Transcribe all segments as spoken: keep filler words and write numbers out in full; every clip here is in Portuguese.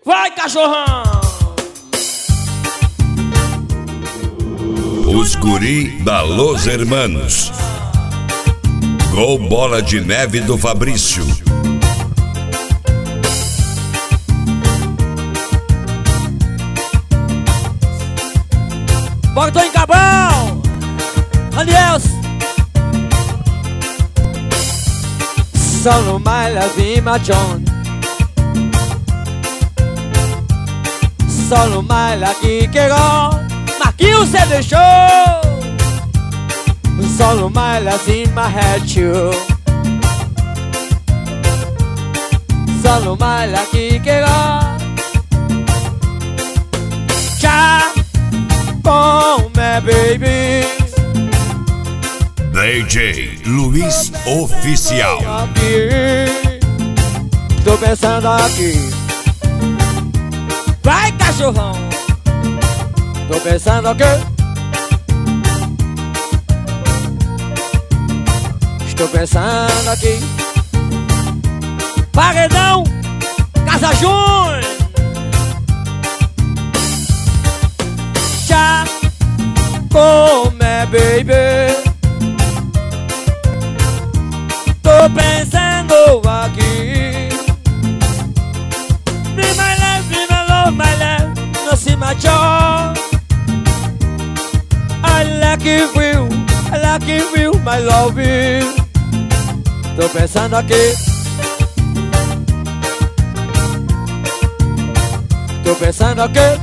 Vai, cachorrão! Os guri da Los Hermanos. Gol Bola de Neve do Fabrício. Bota em Cabral! Aniels! Solo mais leve machon. Solo mais aqui que go. Marquinhos você deixou. Solo mais assim my head you. Solo mais aqui que go. Tchau. Come baby. D J Luiz Oficial. Aqui, tô pensando aqui. Vai, cachorrão. Tô pensando aqui. Estou pensando aqui. Paredão Casa Júnior. Já come baby. Tô pensando aqui. Be my life, be my love, my life. No see my job. I like it real, I like it real, my love you. Tô pensando aqui. Tô pensando aqui.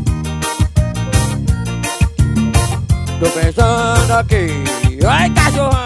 Tô pensando aqui. Ai, cachorro.